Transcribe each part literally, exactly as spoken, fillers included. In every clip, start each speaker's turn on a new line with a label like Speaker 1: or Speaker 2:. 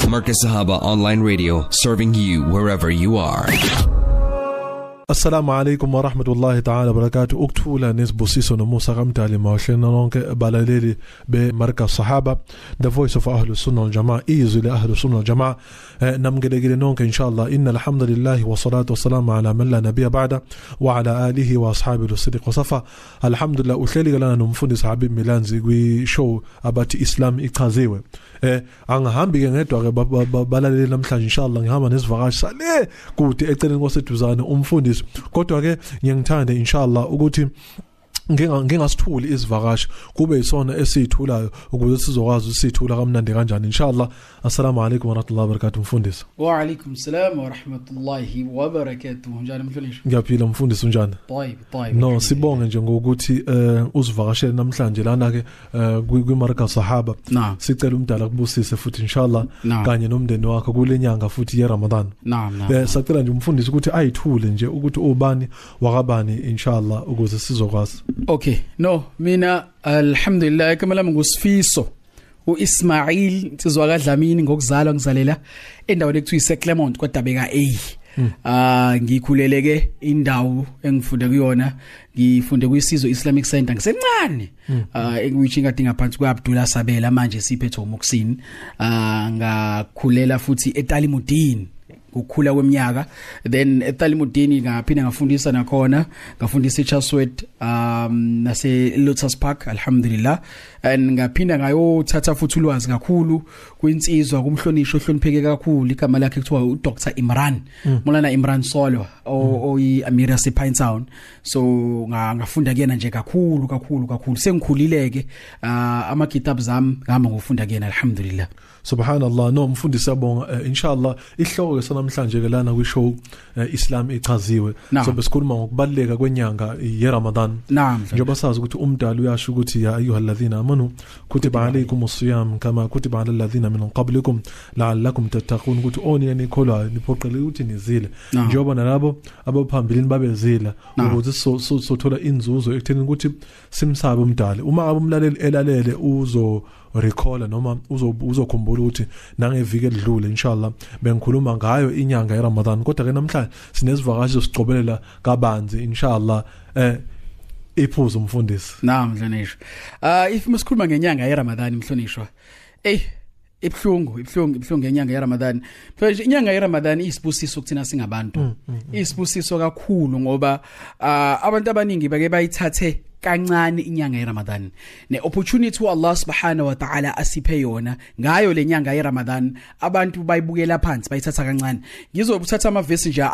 Speaker 1: Marcus Sahaba Online Radio, serving you wherever you are.
Speaker 2: Assalamu alaikum wa rahmatullahi ta'ala barakatuh. Ukthula nesbusiso nomusa kamdali mawhlena lonke balaleli be Markaz Sahaba, the voice of Ahlus Sunnah wal Jamaa, izwi li Ahlus Sunnah wal Jamaa. Namgelekile nonke inshallah. Inna alhamdulillah wa salatu wa salamu ala man la nabiyya ba'da wa ala alihi wa ashabihi as-siddiq wa safa. Alhamdulillah uhleli lana nomfundisi Habib Milanzi kwi show abathi Islam ichaziwe. Eh angihambi ke ngedwa ke balaleli namhlanje inshallah ngihamba nesivakashi sale kude eceleni koseduzane umfundisi. Kodwa ke ngiyangithanda inshallah ukuthi nginga ngingasithuli izivakashi kube isona esithulayo ukuze sizokwazi usithula kamnandi kanjani inshallah. Assalamu alaikum wa rahmatullahi wa barakatuh mfundisi.
Speaker 3: Wa alaikum salam wa rahmatullahi wa barakatuh. Njani mfundisi?
Speaker 2: Ngiyaphila mfundisi njani?
Speaker 3: Tayib tayib.
Speaker 2: No sibonge nje ngokuthi uzivakashele namhlanje lana ke kwi Markaz Sahaba. Sicela umdala kubusise futhi inshallah kanye nomndeni wakho kule nyanga futhi ye Ramadan.
Speaker 3: Naam naam.
Speaker 2: Eh sacela nje umfundisi ukuthi ayithule nje ukuthi ubani wakabani inshallah ukuze sizokwazi.
Speaker 3: Okay, no, mina alhamdulillah kamala ngusfiso uIsmail sizwaka Dlamini ngokuzalwa ngizalela endaweni ekuthiwa iseClermont kodwa beka A. Ah ngikhuleleke indawo engifunde kuyona ngifunde kuyisizwe Islamic Center ngisencane ah which ngadi ngaphansi kwaAbdullah Sabela manje siphethe uMuksini ah ngakhulela futhi eTalimudin ukukhula kweminyaka then eTalimudini ngaphinda ngafundisa nakhona ngafundisa eChaswet um nase Lotus Park alhamdulillah and ngaphinda ngayothatha futhi ulwazi kakhulu kwinsizwa kumhlonisho ohlonipheke kakhulu igama lakhe kuthiwa uDr Imran Molana Imran Solo oyi Amira Sepine Town so ngafunda kuyena nje kakhulu kakhulu kakhulu sengikhulileke ama kitab zami ngihamba ngofunda kuyena alhamdulillah.
Speaker 2: Subhanallah. No mfundisi sabonga inshallah ihloko sanamhlanje ke lana kwishow Islam ichaziwe so besikhuluma ngokubaleka kwenyanga ye Ramadan. Njengoba sazi ukuthi umdali uyasho ukuthi ya ayyuhalladhina amanu kutiba alaykumus siyam kama kutiba alal ladhina min qablikum la'allakum tattaqun ukuthi oni nikholwayo niphoqele ukuthi nizile njengoba nalabo abaphambili babezila ukuthi sothola inzuzo ekutheni ukuthi simsabe umdali uma abumlaleli elalele uzo recall noma uzokhumbula ukuthi nangeviki edlule inshallah bengikhuluma ngayo inyanga ye Ramadan kodwa ke namhlanje sinesivakashi sicobelela kabanzi inshallah eh iphuzo umfundisi.
Speaker 3: Naam mhlonishwa. Ah if masikhuluma ngenyanga ye Ramadan mhlonishwa. Eh ibhlungu ibhlungu ibhlungu ngenyanga ye Ramadan. Phela inyanga ye Ramadan isibusiso kuthina singabantu. Isibusiso kakhulu ngoba abantu abaningi bake bayithathe kancane inyanga ye Ramadan ne opportunity wa Allah subhanahu wa ta'ala asiphe yona ngayo le nyanga ye Ramadan abantu bayibukela phansi bayithatha kancane. Ngizobuthatha ama verse nje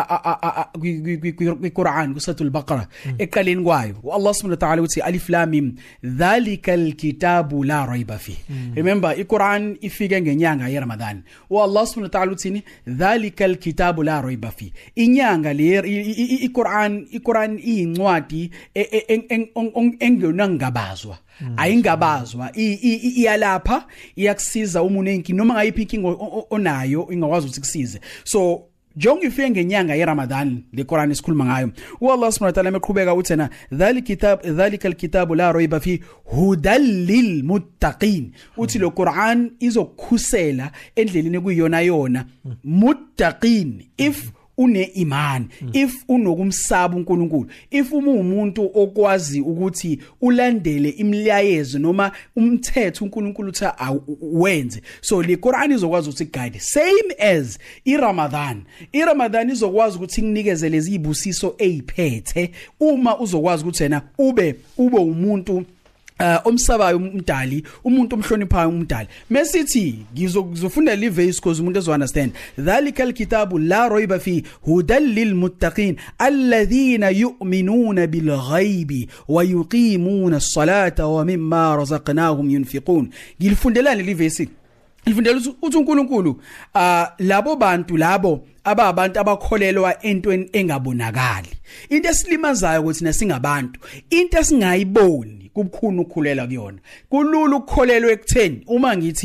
Speaker 3: kwiQuran kuSuratul Baqarah eqaleni kwayo Allah subhanahu wa ta'ala uthi alif lam mim dhalikal kitabu la rayba fi. Remember iQuran ifike ngenyanga ye Ramadan wa Allah subhanahu wa ta'ala uthini dhalikal kitabu la rayba fi. Inyanga le iQuran iQuran iyincwadi engenangabazwa ayingabazwa iyalapha iyakusiza umuntu enki noma ngayiphi inkingo onayo ingakwazi ukuthi kusize. So jonge ifike ngenyanga ye Ramadan le Quran isikhuluma ngayo Allah subhanahu wa ta'ala eqhubeka uthi na dhalik kitab dhalikal kitabu la rayba fi hudal lil muttaqin uthi lo Quran izokukhusela endleleni kuyiyona yona muttaqin if une imani if unokumsaba uNkulunkulu if umuntu okwazi ukuthi ulandele imilayezo noma umthetho uNkulunkulu uthi wenze so le Quran izokwazi ukuthi guide same as iRamadan iRamadan izokwazi ukuthi kunikeze lezi ibusiso eziphethe uma uzokwazi ukuthi yena ube ube umuntu Uh, omsabayo umdali umuntu omhloniphayo umdali mesithi ngizofunda le verse because umuntu ezo understand dhalikal kitabu la rayba fi hudal lil muttaqin alladhina yu'minuna bil ghaibi wa yuqimuna as-salata wa mimma razaqnahum yunfiqun. Ngilifundelani le verse ngilifundela uthi uNkulunkulu uh, labo bantu labo ababantu abakholelwa entweni engabonakali into esilimazayo ukuthi nasingabantu into esingayiboni kubukhulu ukukhulela kuyona kulula ukukholelwa ekutheni uma ngithi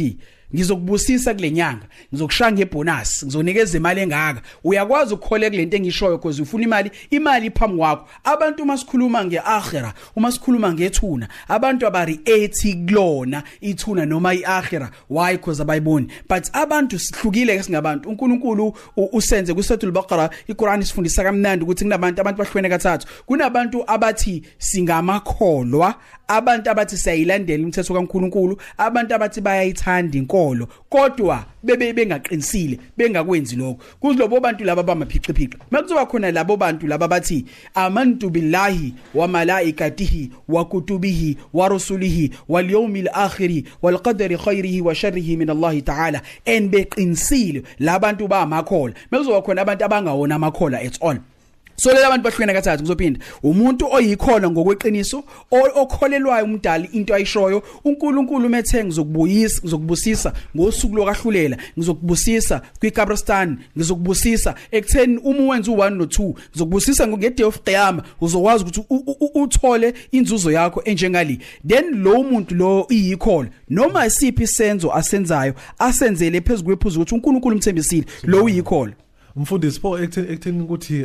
Speaker 3: ngizokubusisa kulenyanga ngizokushanga ebonus ngizonikeza imali engaka uyakwazi ukukholeka kulento engishoyo because ufuna imali imali phambi kwakho abantu uma sikhuluma ngeakhira uma sikhuluma ngethuna abantu abari-eighty kulona ithuna noma iakhira why because abayiboni but abantu sihlukile ke singabantu uNkulunkulu usenze kuSuratul Baqara iQuran isifundisa kamnandi ukuthi kunabantu abantu bahlukene kathathu kunabantu abathi singamakholwa abantu abathi siyayilandela imithetho kaNkulunkulu abantu abathi bayayithanda inkolo kodwa bebe bengaqinisile bengakwenzi lokho kuzilobo bantu laba bamaphiqiphiqi makuzoba khona labo bantu laba bathi amantu billahi wa malaikatihi wa kutubihi wa rusulihi wal yawmil akhir wal qadari khairihi wa sharrihi min Allah ta'ala en beqinisile labantu bamakhola makuzoba khona abantu abangawona amakhola at all. So lelo abantu bahlukene kathathu ngizophinda umuntu oyikholwa ngokweqiniso okholelwayo umdali into ayishoyo uNkulunkulu methe ngizokubuyisa ngizokubusisa ngosuku lokahlulela ngizokubusisa kwiKabristan ngizokubusisa ekutheni uma wenza u one no two ngizokubusisa ngeday of qiyama uzokwazi ukuthi uthole inzuzo yakho enjengali then lo muntu lo iyikholwa noma isiphi isenzo asenzayo asenzele phezulu kwephuzu ukuthi uNkulunkulu umthembisile lo uyikholwa.
Speaker 2: Mfundisi pho ekutheni ukuthi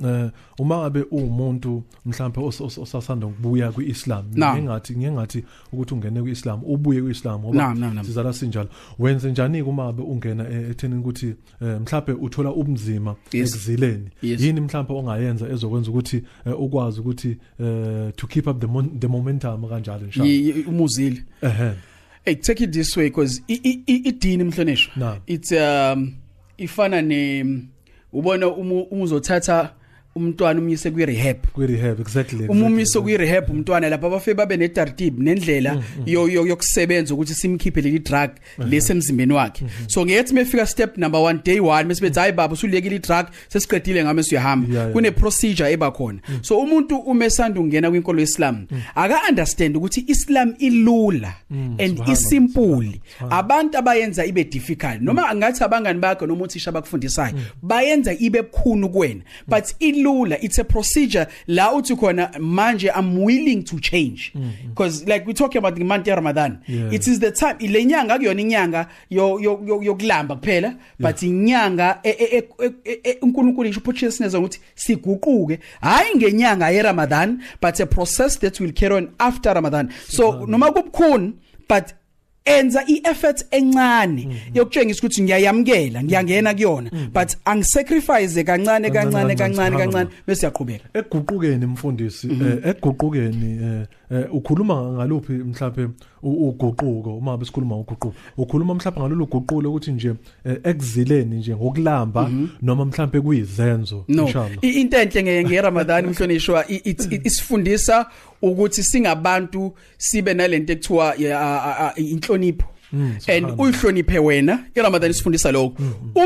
Speaker 2: uma ngabe umuntu mhlawumbe osasanda ukubuya kwiIslam ngingathi ngingathi ukuthi ungene kwiIslam ubuye kwiIslam ngoba sizala sinjalo wenze njani uma ngabe ungena ekutheni ukuthi mhlawumbe uthola ubunzima ekuzileni yini mhlawumbe ongayenza ezokwenza ukuthi ukwazi ukuthi to keep up the the momentum kanjalo inshallah
Speaker 3: umuzile
Speaker 2: ehe
Speaker 3: hey take it this way because idini mhlonishwa it's um ifana ne ubona umuzothatha umntwana umyise kwi rehab
Speaker 2: kwi rehab exactly
Speaker 3: umumisa kwi rehab umntwana lapha bafe babe ne tartib nendlela yokusebenza ukuthi simkhiphe leli drug lesemzimbeni wakhe so ngethi mefika step number one day one mesibethi hayi baba usulekile i drug sesiqedile ngame siyahamba kune procedure eba khona so umuntu umesanda ungena kwinkolo yeIslam aka understand ukuthi Islam ilula and isimple abantu abayenza ibe difficult noma angathi abangani bakhe noma uthisha bakufundisayo bayenza ibe bukhulu kuwena but lula it's a procedure la uthi khona manje I'm willing to change because mm-hmm. like we talk about the month of Ramadan yeah. It is the time ile nyanga akuyona inyanga yokulamba kuphela yeah. But inyanga uNkulunkulu isho purchase ukuthi siguquke hayi ngenyanga ye Ramadan but a process that will carry on after Ramadan so noma kubukhuni but enza ieffort encane yokutshengisa ukuthi ngiyayamkela ngiyangena kuyona but angisacrifice kancane kancane kancane kancane bese yaqhubeka
Speaker 2: eguqukeni mfundisi eguqukeni ukhuluma ngaluphi mhlawumbe uguquko uma besikhuluma ngoguquko ukhuluma mhlawumbe ngalolu guqulo ukuthi nje ekuzileni nje ngokulamba noma mhlawumbe kuyizenzo inshallah
Speaker 3: into enhle ngeRamadan mhlonishwa isifundisa ukuthi singabantu sibe nalento ekuthiwa inhlonipho and uyihloniphe wena iRamadan isifundisa lokho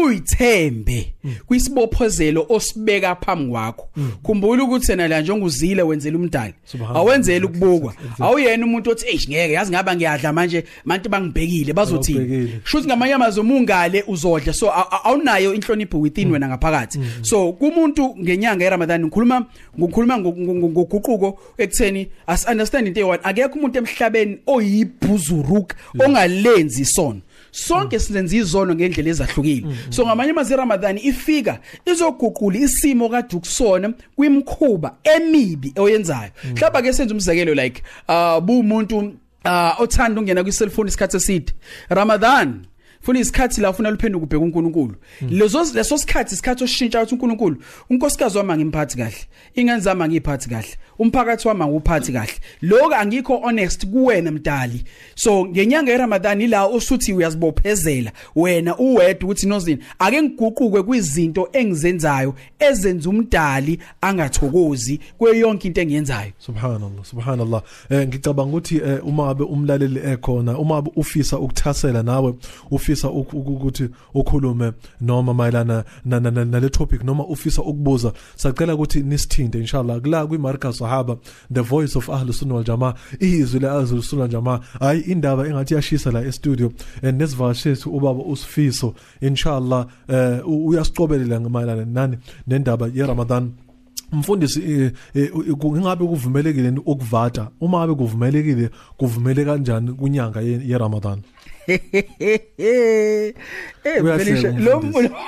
Speaker 3: uyithembe kwisibophozelo osibeka phambi kwakho khumbula ukuthi yena la njengozile wenzela umdali awenzela ukubukwa awuyena umuntu othi eish ngeke yazi ngaba ngiyadla manje abantu bangibhekile bazothini shuthi ngamanye amazwi umungale uzodla so awunayo inhlonipho within wena ngaphakathi so kumuntu ngenyanga yeRamadan ngikhuluma ngokukhuluma ngoguquko ekutheni as understand into eyi akekho umuntu emhlabeni oyibhuzuruka ongalenzi isono sonke silenza izono ngendlela ezahlukile so ngamanye amazwi Ramadan ifika izoguqula isimo kade ukusona kwimkhuba emibi oyenzayo mhlawumbe ke senze umzekelo like uh bu umuntu uh othanda ungena kwi cellphone isikhathi eside Ramadan funa isikhathi la ufuna luphenduka ubheka uNkulunkulu lezo leso sikhathi isikhathi oshintsha ukuthi uNkulunkulu unkosikazi wami ngimphathi kahle ingane zami ngiphathi kahle umphakathi wami nguphathi kahle lokho angikho honest kuwena mdali so ngenyanga yeRamadan ila osuthi uyazibophezela wena uwedwa ukuthi nozini ake ngiguquke kwizinto engizenzayo ezenza umdali angathokozi kweyonke into engiyenzayo
Speaker 2: subhanallah subhanallah eh ngicabanga ukuthi uma abe umlaleli ekhona uma abe ufisa ukuthasela nawe ufisa ukuthi ukhulume noma mayelana nale topic noma ufisa ukubuza sacela ukuthi nisithinde inshallah kula kwimarka sahaba the voice of ahlus sunnah wal jamaa izwi la ahlus sunnah wal jamaa ayi indaba engathi yashisa la e-studio and nesivashisi ubaba usifiso inshallah uyasiqobelela mayelana nani nendaba yeRamadan mfundisi ngingabe kuvumelekile ukuvata uma abe kuvumelekile kuvumele kanjani kunyanga yeRamadan
Speaker 3: eh Belisha lo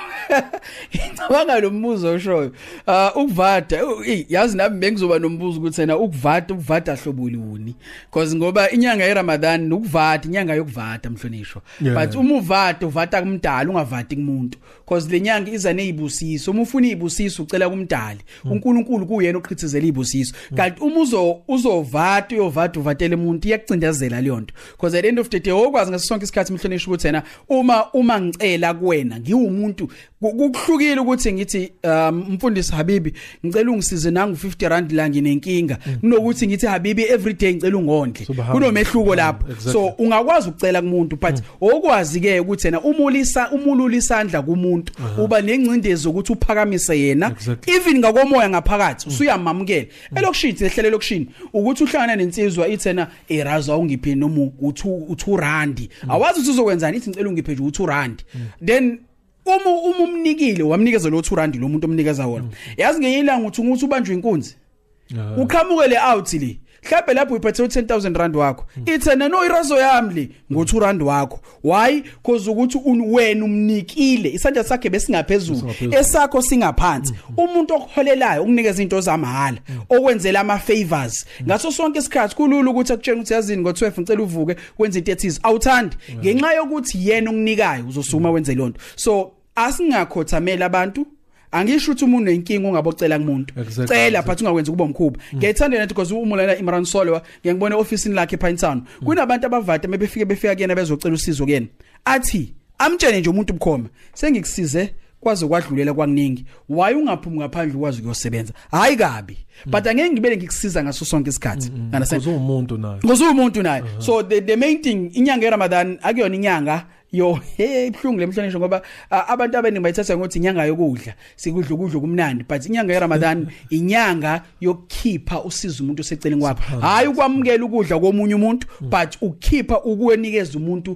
Speaker 3: ngicabanga lo mbuzo oshoyo uh ukuvada yazi nami bengizoba nombuzo ukuthi yena ukuvada ukuvada hlobuluni because ngoba inyanga yeRamadan ukuvada inyanga yokuvada mhlonishwa but uma uvada uvada kumdala ungavadi kumuntu because lenyanga iza nezibusiso uma ufuna izibusiso ucela kumdali uNkulunkulu kuyena oqhithizela izibusiso kanti uma uzo uzovada uyovada uvatele umuntu iyakucindezela leyo nto because at the end of the day okwazi ngaso sonke isikhathi mhlonishwa ukuthi yena uma uma ngicela kuwena ngiwumuntu kuhlukile ukuthi ngithi um mfundisi Habibi ngicela ungisize nangu fifty rand la nginenkinga kunokuthi ngithi Habibi every day ngicela ungondle kunomehluko lapho so ungakwazi ukucela kumuntu but okwazi ke ukuthi yena umulisa umulula isandla kumuntu uba nencindezi ukuthi uphakamise yena even ngakomoya ngaphakathi usuyamamukela elokushini ehlele lokushini ukuthi uhlangana nensizwa ithena eraza ungiphe noma u two rand awazi ukuthi uzokwenzani ithi ngicela ungiphe nje u two rand then uma umumnikile wamnikeza lo two rand lo muntu omnikeza wona yazi ngeyilanga uthi ukuthi ubanjwe inkunzi uqhamukele out le mhlawumbe lapho uyiphethe ten thousand rand wakho ithena no irazo yami le ngo two rand wakho why because ukuthi wena umnikile isandla sakhe besingaphezulu esakho singaphansi umuntu okuholelayo ukunikeza into zamahala okwenzela ama favors ngaso sonke isikhathi kulula ukuthi akutshela ukuthi yazini ngo twelve ngicela uvuke wenze into ethize awuthandi ngenxa yokuthi yena unginikayo uzosuma wenze lonto so asingakhothamela abantu angisho ukuthi umuntu nenkinga ungabocela kumuntu cela but ungakwenza kuba omkhuba ngiyithanda lento because umulana Imran Solwa ngiyangibona officeini lakhe ePinetown kunabantu abavata mebefike befika kuyena bezocela usizo kuyena athi amtshene nje umuntu ubukhoma sengikusize kwaze kwadlulela kwaningi why ungaphumi ngaphandle ukwazi ukuyosebenza hayi kabi but angeke ngibele ngikusiza ngaso sonke isikhathi
Speaker 2: ngana umuntu naye
Speaker 3: ngozo umuntu naye so the the main thing inyanga yeRamadan akuyona inyanga yo hey ibhlungu lemhlonishwa ngoba abantu abaningi bayithatha ngokuthi inyanga yokudla sikudla ukudla kumnandi but inyanga yeRamadan inyanga yokukhipha usiza umuntu oseceleni kwakho hayi ukwamukela ukudla komunye umuntu but ukhipha ukuwenikeza umuntu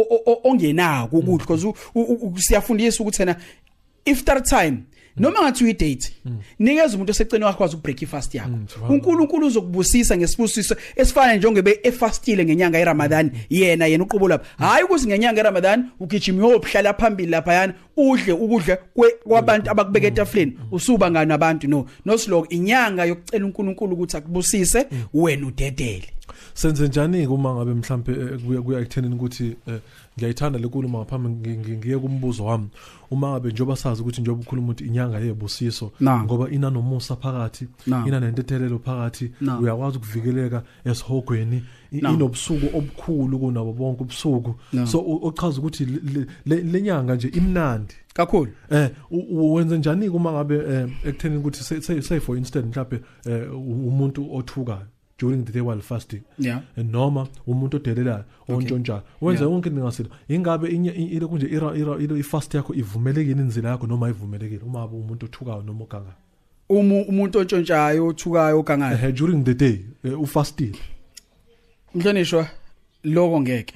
Speaker 3: ongenako ukudla because siyafundisa ukuthi na iftar time noma ngathi uyi date nikeza umuntu oseceleni wakho kwazi ukubreak ifast yakho uNkulunkulu uzokubusisa ngesibusiso esifana njengobe efastile ngenyanga yeRamadan yena yena uqobo lapha hayi ukuthi ngenyanga yeRamadan ugijima uyohlala phambili lapha yana udle ukudla kwabantu abakubeka etafuleni usuba ngani abantu no nosiloko inyanga yokucela uNkulunkulu ukuthi akubusise wena udedele
Speaker 2: senze njani uma ngabe mhlambe kuya kuya ekuthenini ukuthi ngiyayithanda lenkulumo ngaphambi ngiye kumbuzo wami uma ngabe njoba sazi ukuthi njoba ukhuluma ukuthi inyanga yebusiso ngoba ina nomusa phakathi ina nentethelelo phakathi uyakwazi ukuvikeleka esihogweni inobusuku obukhulu kunabo bonke ubusuku so ochaza ukuthi lenyanga nje imnandi
Speaker 3: kakhulu
Speaker 2: eh wenza njani uma ngabe ekuthenini ukuthi say say for instance mhlawumbe umuntu othukayo during the day while fasting
Speaker 3: yeah
Speaker 2: noma umuntu odelelayo ontshontsha wenza yonke ningasilo ingabe ile kunje ira ira ifast yakho ivumelekile inzila yakho noma ivumelekile uma abe umuntu othukayo noma oganga
Speaker 3: uma umuntu ontshontshayo othukayo ogangayo
Speaker 2: eh during the day ufastile
Speaker 3: mhlonishwa lokho ngeke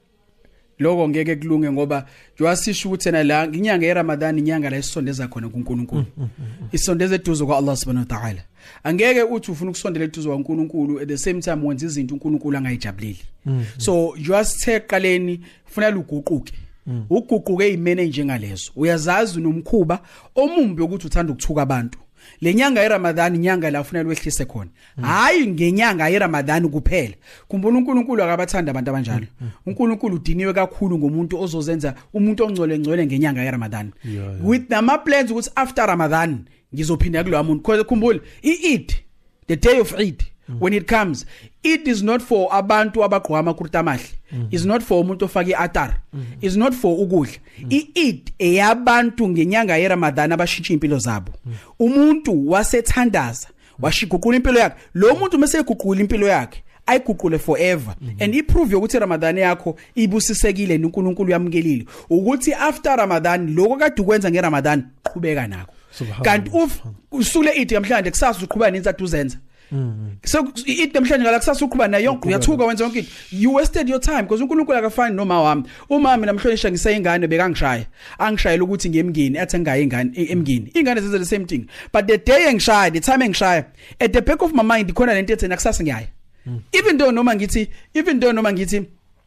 Speaker 3: lokho ngeke kulunge ngoba jwasisho ukuthi na la inyanga yeRamadan inyanga la isondeza khona kuNkulunkulu isondeza eduze kwa Allah subhanahu wa ta'ala angeke uthi ufuna ukusondela eduze kwaNkulunkulu at the same time wenza izinto uNkulunkulu angayijabuleli so just eqaleni kufanele uguquke uguquke izimene njengalezo uyazazi nomkhuba omumbi ukuthi uthanda ukuthuka abantu lenyanga yeRamadan inyanga la ufanele wehlise khona hayi ngenyanga yeRamadan kuphela kumbona uNkulunkulu akabathanda abantu abanjalo uNkulunkulu udiniwe kakhulu ngomuntu ozozenza umuntu ongcole ngcole ngenyanga yeRamadan with nama plans ukuthi after Ramadan ngizophinda kulowa muntu because khumbula iEid the day of Eid when it comes it is not for abantu abagqoka amakurta amahle is not for umuntu ofake iatar is not for ukudla iEid eyabantu ngenyanga yeRamadan abashintsha impilo zabo umuntu wasethandaza washiguqula impilo yakhe lo muntu mase eguqula impilo yakhe ayiguqule forever and iprove ukuthi Ramadan yakho ibusisekile noNkulunkulu yamukelile ukuthi after Ramadan lokho kade ukwenza ngeRamadan qhubeka nako kanti uf usule ithi namhlanje kusasa uqhubana insathu uzenza so ithi namhlanje ngala kusasa uqhubana nayo yonke uyathuka wenza yonke you wasted your time because uNkulunkulu akafani noma wami uma mina namhlanje ngisayingane bekangishaya angishayela ukuthi ngiyemngeni athi ngaye ingane emngeni ingane zenza the same thing but the day engishaya the time engishaya at the back of my mind ikhona lento ethena kusasa ngiyaya even though noma ngithi even though noma ngithi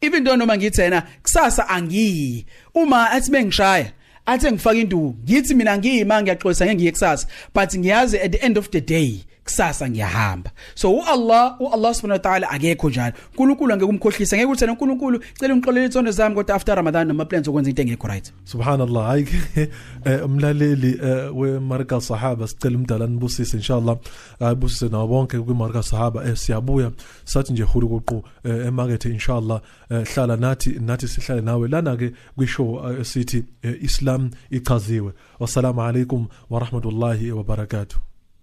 Speaker 3: even though noma ngithi yena kusasa angiyi uma athi bengishaya athi ngifaka induku ngithi mina ngiyima ngiyaxolisa ngeke ngiye kusasa but ngiyazi at the end of the day kusasa ngiyahamba so uAllah uAllah subhanahu wa ta'ala akekho njalo uNkulunkulu angeke umkhohlise ngeke uthi uNkulunkulu cela ungixolele izono zami kodwa after Ramadan noma plans okwenza into engekho right
Speaker 2: subhanallah ayike umlaleli we marka sahaba sicela umdala nibusise inshallah ayibusise nawo bonke kwi marka sahaba siyabuya sathi nje hulu koqo emarket inshallah hlala nathi nathi sihlale nawe lana ke kwishow sithi Islam ichaziwe wassalamu alaikum wa rahmatullahi wa barakatuh.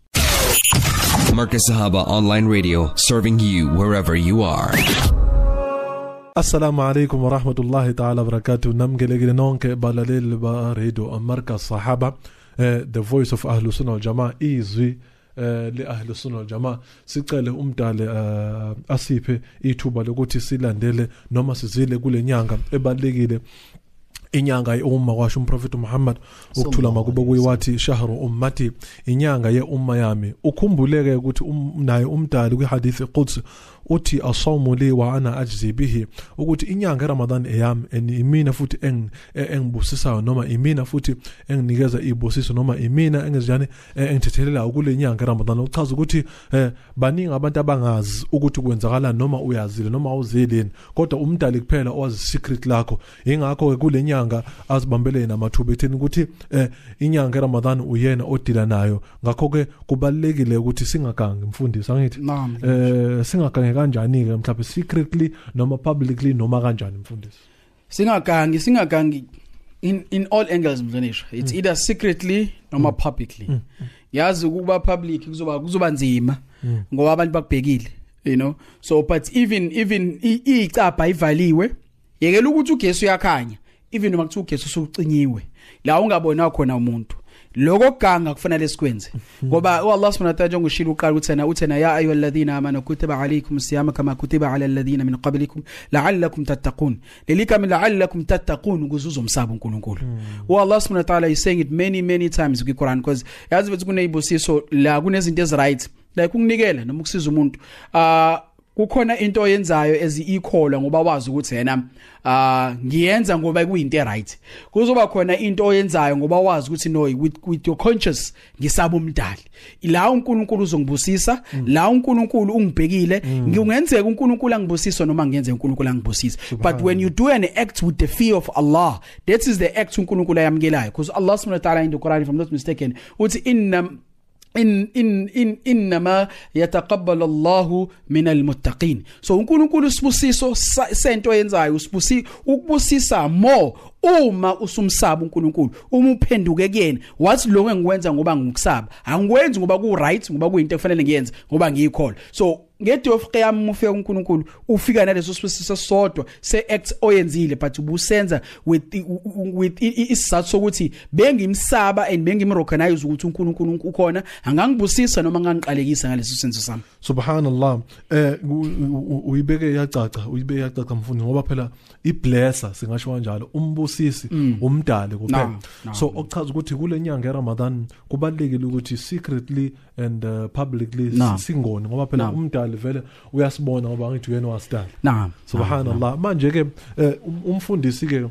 Speaker 1: Marcus Sahaba Online Radio, serving you wherever you are.
Speaker 2: Assalamu alaikum wa rahmatullahi ta'ala wa barakatuh. Namgelegele nonke balalel ba radio Marcus Sahaba, uh, the voice of Ahlus Sunnah wal Jamaa izwi uh, li Ahlus Sunnah wal Jamaa. Sicele umdale uh, asiphe ithuba lokuthi silandele noma sizile kule nyanga ebalekile inyanga yeumma kwasho umprofeti Muhammad ukuthula makuba kuyiwathi shahru ummati inyanga yeumma yami ukhumbuleke ukuthi naye umdali kwihadithi quds uthi asawmu li wa ana ajzi bihi ukuthi inyanga Ramadan eyami imina futhi engibusisayo noma imina futhi enginikeza ibusiso noma imina engizijane engithethelela ukule nyanga Ramadan uchaza ukuthi baningi abantu abangazi ukuthi kwenzakala noma uyazile noma awuzileni kodwa umdali kuphela owazi secret lakho ingakho kule nyanga azibambele namathuba etheni ukuthi inyanga Ramadan uyena odila nayo ngakho ke kubalekile ukuthi singagangi mfundisi angithi eh singagangi kanjani ke mhlawumbe secretly noma publicly noma kanjani mfundisi
Speaker 3: singagangi singagangi in in all angles mfundisi it's mm. either secretly noma mm. publicly mm. yazi ukuba public kuzoba kuzoba nzima mm. ngoba abantu bakubhekile you know so but even even icapha ivaliwe yekela ukuthi ugesu uyakhanya even noma kuthiwa ugesu usucinyiwe la ungabona khona umuntu lokho ganga kufanele sikwenze ngoba Allah subhanahu wa ta'ala njengoshilo uqala uthena uthena ya ayyuhalladhina amanu kutiba alaykum siyama kama kutiba ala alladhina min qablikum la'allakum tattaqun lelika min la'allakum tattaqun ukuzuza umsaba uNkulunkulu wa Allah subhanahu wa ta'ala is saying it many many times in Quran because yazi bethi kuneyibusiso la kunezinto ezi right like ukunikela noma ukusiza umuntu ah kukhona into oyenzayo ezi-ikholwa ngoba wazi ukuthi yena ah ngiyenza ngoba kuyinto right kuzoba khona into oyenzayo ngoba wazi ukuthi no with, with your conscious ngisaba umdali la uNkulunkulu uzongibusisa mm. la uNkulunkulu ungibhekile mm. ngingenzeka uNkulunkulu angibusisa noma ngiyenze uNkulunkulu angibusisa but when you do an act with the fear of Allah that is the act uNkulunkulu ayamkelayo because Allah subhanahu wa ta'ala in the Quran if I'm not mistaken uthi inna in in in inma yataqabbalu Allahu minal muttaqin so uNkulunkulu sibusiso sento yenzayo usibusi ukubusisa more uma usumsaba uNkulunkulu uma uphenduke kuyena wathi lokho engikwenza ngoba ngikukusaba angikwenzi ngoba ku right ngoba kuyinto efanele ngiyenze ngoba ngiyikhola so ngedi of qiyam ufika uNkulunkulu ufika naleso sibusiso sodwa se act oyenzile but ubusenza with with isizathu sokuthi bengimsaba and bengimrecognize ukuthi uNkulunkulu ukhona angangibusisa noma ngangiqalekisa ngaleso senzo sami
Speaker 2: subhanallah eh uyibeke yacaca uyibeke yacaca mfundi ngoba phela iblesser singasho kanjalo umbusisi mm. umdali kuphela no, no, so okuchaza ukuthi kule nyanga yeRamadan kubalekile ukuthi secretly and uh, publicly no. singoni ngoba phela no. umdali vele uyasibona ngoba ngithi uyena wasidala
Speaker 3: naam
Speaker 2: subhanallah manje ke umfundisi ke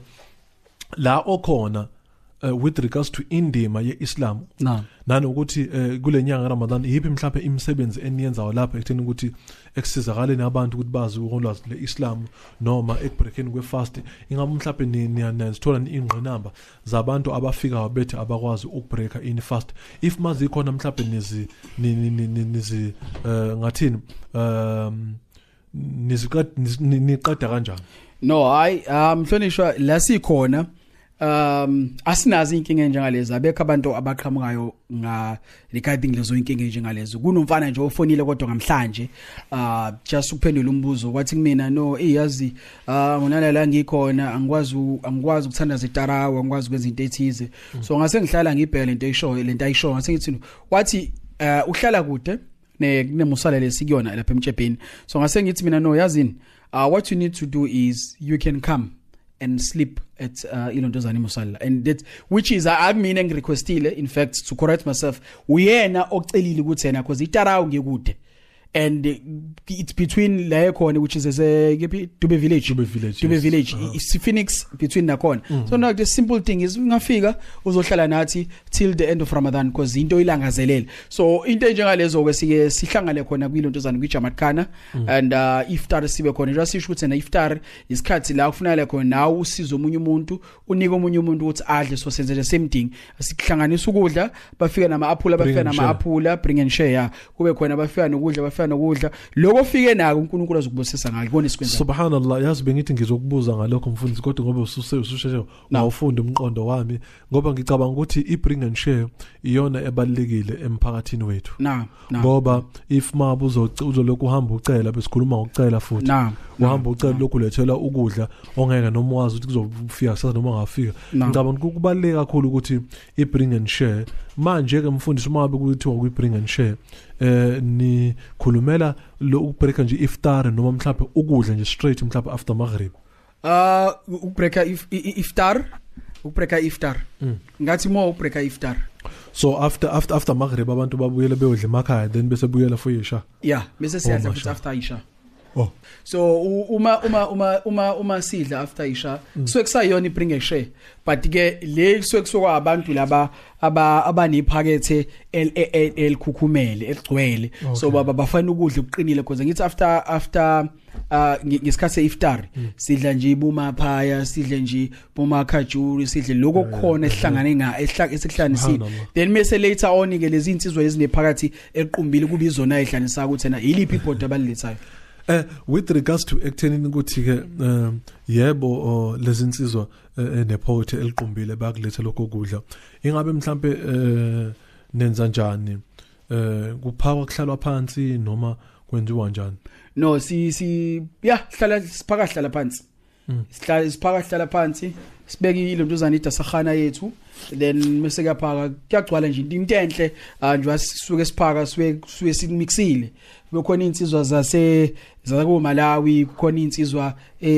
Speaker 2: la okhona uh, with regards to indima yeIslam
Speaker 3: naam
Speaker 2: nanokuthi uh, kule nyanga Ramadan yipi mhlawumbe imisebenzi eniyenzayo lapha ekutheni ukuthi ekusizakale nabantu ukuthi bazi ulwazi leIslam noma ekubreakeni kwefast ingabe mhlawumbe niyazithola ingqinamba zabantu abafika bethi abakwazi ukubreaka in fast if mazi khona mhlawumbe nizi nizi ngathini um niziqada niqada kanjani
Speaker 3: no hayi mhlonishwa la sikhona um asinazi inkinga njengalezi abekho abantu abaqhamukayo nga regarding lezo inkinga njengalezi kunomfana nje ofonile kodwa ngamhlanje uh just ukuphendula umbuzo kwathi kumina no iyazi uh ngonala la ngikhona angikwazi angikwazi ukuthandaza itarawa angikwazi ukwenza into ethize so ngase ngihlala ngibheka lento eyishoyo lento ayishoyo ngase ngithi wathi uh uhlala kude ne kunemusala lesikuyona lapha emtshebheni so ngase ngithi mina no yazini uh what you need to do is you can come and sleep at uh, Ilondozani Musalla and that which is I mean requestile in fact to correct myself uyena ocelile ukuthi yena because itarawu ngikude and it's between la khona which is as a Dube village
Speaker 2: Dube village
Speaker 3: Dube
Speaker 2: yes.
Speaker 3: village
Speaker 2: uh-huh.
Speaker 3: It's Phoenix between nakhona
Speaker 2: mm.
Speaker 3: so now the simple thing is ungafika uzohlala nathi till the end of Ramadan because into ilangazelele so into njengalezo ke sike sihlangane khona kwilontozana kwiJamatkana mm. and uh, iftar sibe khona nje sisho ukuthi na iftar isikhathi la kufanele khona nawe usizo omunye umuntu unika omunye umuntu ukuthi adle so senze the same thing asikuhlanganisa ukudla bafika nama apula bafika nama apula bring and share kube khona bafika nokudla bafika nokudla lokho fike nako uNkulunkulu azokubusisa ngalo ibona isikwenza
Speaker 2: subhanallah yazi bengithi ngizokubuza ngalokho mfundisi kodwa ngoba ususheshe ngawufunda umqondo wami ngoba ngicabanga ukuthi i-bring and share iyona ebalekile emphakathini wethu
Speaker 3: na
Speaker 2: ngoba if mabu uzolokhu uhamba ucela besikhuluma ngokucela futhi uhamba ucela lokhu lethela ukudla ongeke noma wazi ukuthi kuzofika sasa noma ngafika ngicabanga ukuthi kubaleka kakhulu ukuthi i-bring and share manje ke mfundisi uma ngabe kuthiwa kwi-bring and share eh ni khulumela lo ukubreaka nje iftar noma mhlawumbe ukudla nje straight mhlawumbe after maghrib
Speaker 3: uh ukubreaka iftar ukubreaka iftar ngathi mo ukubreaka iftar
Speaker 2: so after after after maghrib abantu babuyela beyodla emakhaya then bese buyela for isha
Speaker 3: yeah bese siyadla futhi after isha
Speaker 2: oh
Speaker 3: so uma uma uma uma uma sidla after isha kusuke kusayona ibring and share but ke le kusuke kusokwa abantu laba aba abaniphakethe elikhukhumele eligcwele so baba bafana ukudla ukuqinile because ngithi after after uh ngesikhathi iftar sidla nje ibumaphaya sidle nje bumakhajuri sidle lokho khona esihlangane nga esihlanisile then mase later on ke lezi insizwa ezinephakathi eqhumbile kuba izona ehlanisa ukuthi na iliphi ibhoda abalilethayo
Speaker 2: eh with regards to ekuthenini ukuthi ke yebo lezi insizwa enephokethe eliqumbile bakuletha lokho kudla ingabe mhlambe nenza njani eh kuphakwa kuhlalwa phansi noma kwenziwa kanjani
Speaker 3: no si si yeah hlala siphaka hlala phansi sihlala siphaka hlala phansi sibeke ilontuzana idasahana yethu then mase kuyaphaka kuyagcwala nje into enhle nje asisuke siphaka siwe siwe simixile bekhona insizwa zase zaku Malawi kukhona insizwa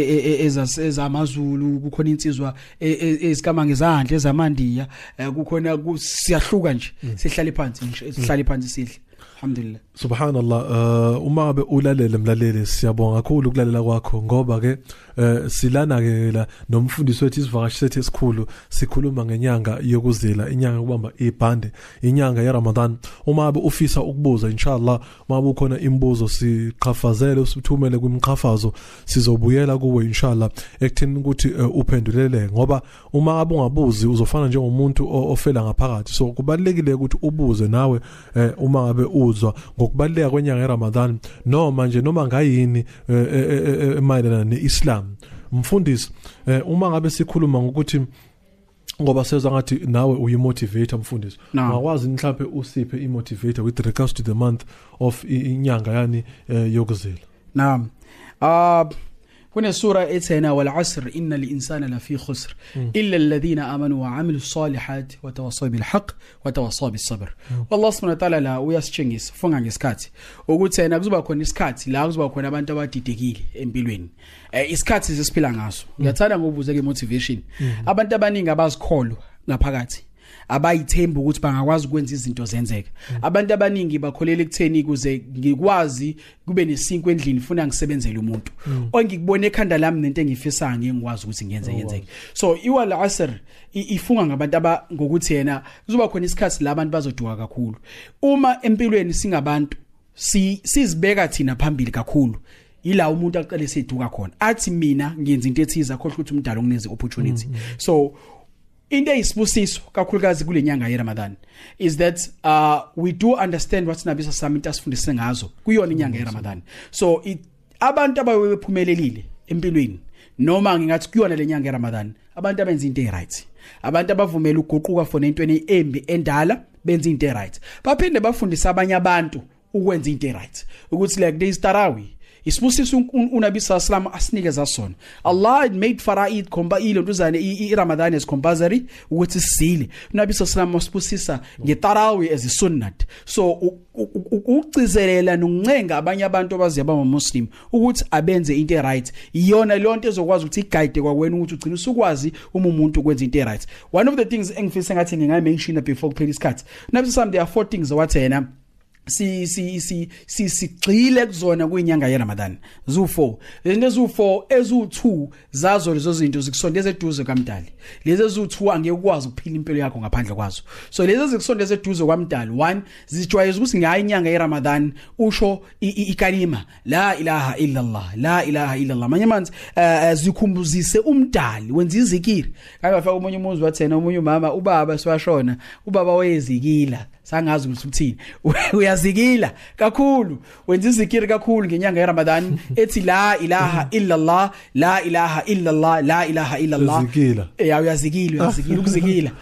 Speaker 3: ezamazulu kukhona insizwa ezikama ngezandla ezamandiya kukhona siyahluka nje sihlale phansi nje sihlale phansi sidle alhamdulillah
Speaker 2: subhanallah uh, uma ngabe ulalele mlaleli siyabonga kakhulu ukulalela kwakho ngoba ke uh, silana ke la nomfundisi wethu isivakashi sethu esikhulu sikhuluma ngenyanga yokuzila inyanga kubamba ibhande inyanga yeRamadan uma ngabe ufisa ukubuza inshallah uma ngabe ukhona imibuzo siqhafazele usithumele kwimqhafazo sizobuyela kuwe inshallah ekutheni ukuthi uh, uphendulele ngoba uma ngabe ungabuzi uzofana njengomuntu ofela ngaphakathi so kubalekile ukuthi ubuze nawe uh, uma ngabe uzwa ngokubaleka kwenyanga yeRamadan noma nje noma ngayini emayelana neIslam mfundisi uma ngabe sikhuluma ngokuthi ngoba sezwa ngathi nawe uyimotivator mfundisi ungakwazi mhlawumbe usiphe imotivator with regards to the month of inyanga yani yokuzila
Speaker 3: naam ah kuna sura ethena wal asr innal insana lafi khusr illa alladhina amanu wa amilus salihati wa tawassaw bil haqq wa tawassaw bis sabr wallahu subhanahu wa ta'ala la uyasitshengisa fonga ngesikhathi ukuthi yena kuzoba khona isikhathi la kuzoba khona abantu abadidekile empilweni eh isikhathi sesiphila ngaso ngiyathanda ngokubuza ke motivation abantu abaningi abazikholwa ngaphakathi abayithemba ukuthi bangakwazi ukwenza izinto zenzeke abantu abaningi bakholela ekutheni kuze ngikwazi kube nesinko endlini ufuna ngisebenzele umuntu ongikubona ekhanda lami nento engifisayo ngikwazi ukuthi ngiyenze yenzeke so iwal asr ifunga ngabantu aba ngokuthi yena kuzoba khona isikhathi la abantu bazoduka kakhulu uma empilweni singabantu si sizibeka thina phambili kakhulu ila umuntu aqale seduka khona athi mina ngiyenza into ethiza khohle ukuthi umdalo ungineze opportunity so into eyisibusiso kakhulukazi kule nyanga yeRamadan is that uh we do understand what Nabi Sallallahu asifundise ngazo kuyona inyanga yeRamadan so it, abantu abawephumelelile empilweni noma ngingathi kuyona le nyanga yeRamadan abantu abenza into eright abantu abavumela uguquka for nentweni embi endala benza into eright baphinde bafundisa abanye abantu ukwenza into eright ukuthi like there is tarawih isibusiso uNabi sallallahu asinikeza sona Allah made faraid komba ilo ntuzane iRamadan is compulsory ukuthi sisile uNabi sallallahu wasibusisa ngetarawih as sunnat so ukucizelela nokuncenga abanye abantu abaziya bama muslim ukuthi abenze into right iyona leyo nto ezokwazi ukuthi iguide kwakwena ukuthi ugcine usukwazi uma umuntu ukwenza into right one of the things engifisa ngathi ngingayi mention before kuphela isikhathi uNabi sallallahu there are four things wathi yena si si si si sigcile kuzona kuyinyanga yeRamadan zu four lezi zu four ezu two zazo lezo zinto zikusondeza eduze kaMdali lezi ezu two angeke ukwazi ukuphila impilo yakho ngaphandle kwazo so lezi zikusondeza eduze kwaMdali one zijwayeza ukuthi ngayi inyanga yeRamadan usho ikalima la ilaha illa Allah la ilaha illa Allah manje manje zikhumbuzise uMdali wenza izikiri akafaka umunye umuzi wathena umunye umama ubaba siwashona ubaba wayezikila sangazi ukuthi uthini uyazikila kakhulu wenza izikiri kakhulu ngenyanga yeRamadan ethi la ilaha illa Allah la ilaha illa Allah la ilaha illa Allah eh uyazikila uyazikila ukuzikila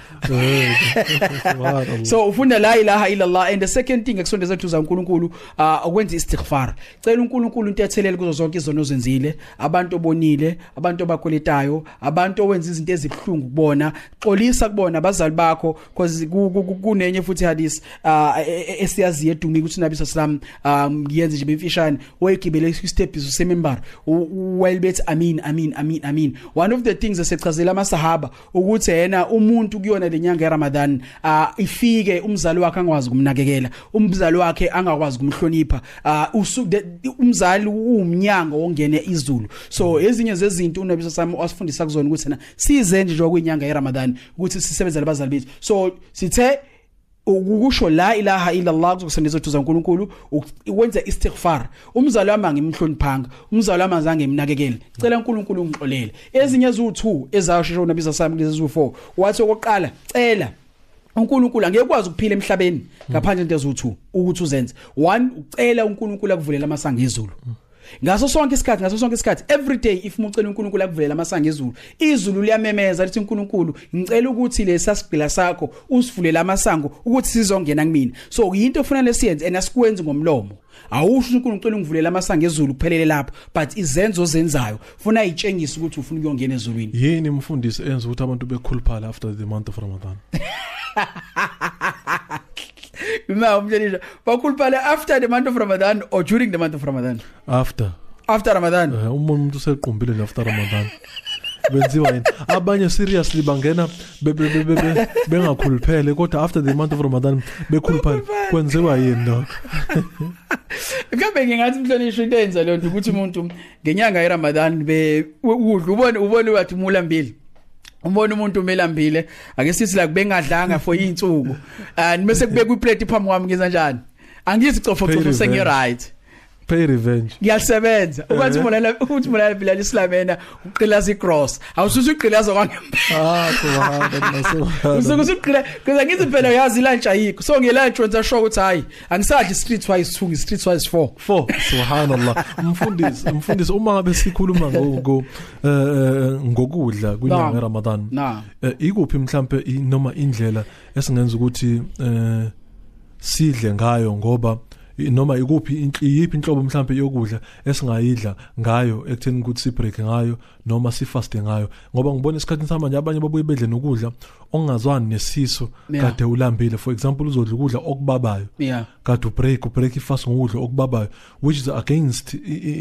Speaker 3: so ufunda la ilaha illa Allah and the second thing ekusondeza thuza uNkulunkulu ukwenza istighfar cela uNkulunkulu into ethelele kuzo zonke izono zenzile abantu obonile abantu abakweletayo abantu owenza izinto ezibhlungu kubona xolisa kubona abazali bakho because kunenye futhi hadisi uh esiyazi edumi ukuthi Nabi sallam um yenze nje bemfishane wayegibele step usemember welbet amin amin amin amin one of the things esechazela amasahaba ukuthi yena umuntu kuyona lenyanga yeRamadan uh ifike umzali wakhe angakwazi kumnakekela umzali wakhe angakwazi kumhlonipha uh umzali umnyango ongene izulu so ezinye zezinto uNabi sallam wasifundisa kuzona ukuthi na sizenje nje kwinyanga yeRamadan ukuthi sisebenzele abazali bethu so sithe ukusho la ilaha illa Allah kuzokusendeza thuza uNkulunkulu ukwenza istighfar umzali wami ngimhloniphanga umzali wami azange emnakekele cela uNkulunkulu ungixolele ezinye zu two ezashesha uNabi sallam lezi zu four wathi okoqala cela uNkulunkulu angeke ukwazi ukuphila emhlabeni ngaphandle into ezu two ukuthi uzenze one ucela uNkulunkulu akuvulela amasango ezulu ngaso sonke isikhathi ngaso sonke isikhathi every day if umucela uNkulunkulu akuvulela amasango ezulu izulu liyamemeza lithi uNkulunkulu ngicela ukuthi lesasibhila sakho usivulela amasango ukuthi sizongena kumina so into ofanele siyenze and asikwenzi ngomlomo awusho uNkulunkulu ngicela ungivulela amasango ezulu kuphelele lapho but izenzo zenzayo ufuna itshengisa ukuthi ufuna ukuyongena ezulwini
Speaker 2: yini umfundisi enza ukuthi abantu bekhuluphala after the month of Ramadan
Speaker 3: Uma umjelisha bakhuluphala after the month of Ramadan or during the month of Ramadan
Speaker 2: after
Speaker 3: after Ramadan
Speaker 2: uh, umuntu useqombile after Ramadan benziwa yini abanye seriously bangena bengakhuluphele kodwa after the month of Ramadan bekhuluphala kwenziwa yini lokho
Speaker 3: Kambe ngingathi mhlonishwa into enza le nto ukuthi umuntu ngenyanga yeRamadan be udla ubone ubone wathi mulambili Umbona umuntu umelambile ake sithi la kubengadlanga for insuku and bese kubeka iplate phambi kwami ngenza njani angithi cofo cofo sengi right
Speaker 2: pay revenge
Speaker 3: ngiyasebenza ukwathi umolala ukuthi umolala bila islamena uqilaza icross awusuthi uqilaza kwangempela
Speaker 2: ah kubona
Speaker 3: usuke usuqila because ngithi phela yazi lunch ayikho so ngelunch wenza sure ukuthi hayi angisadli street wise two street wise four
Speaker 2: four subhanallah umfundisi umfundisi uma ngabe sikhuluma ngoko ngokudla kwinyanga yeRamadan ikuphi mhlambe noma indlela esingenza ukuthi sidle ngayo ngoba noma ikuphi iyiphi inhlobo mhlambe yokudla esingayidla ngayo ekutheni ukuthi si break ngayo noma si fast ngayo ngoba ngibona isikhathi samanje abanye babuye bedle nokudla ongazwani nesiso kade ulambile for example uzodla ukudla okubabayo kade u break u break ifast ngokudla okubabayo which is against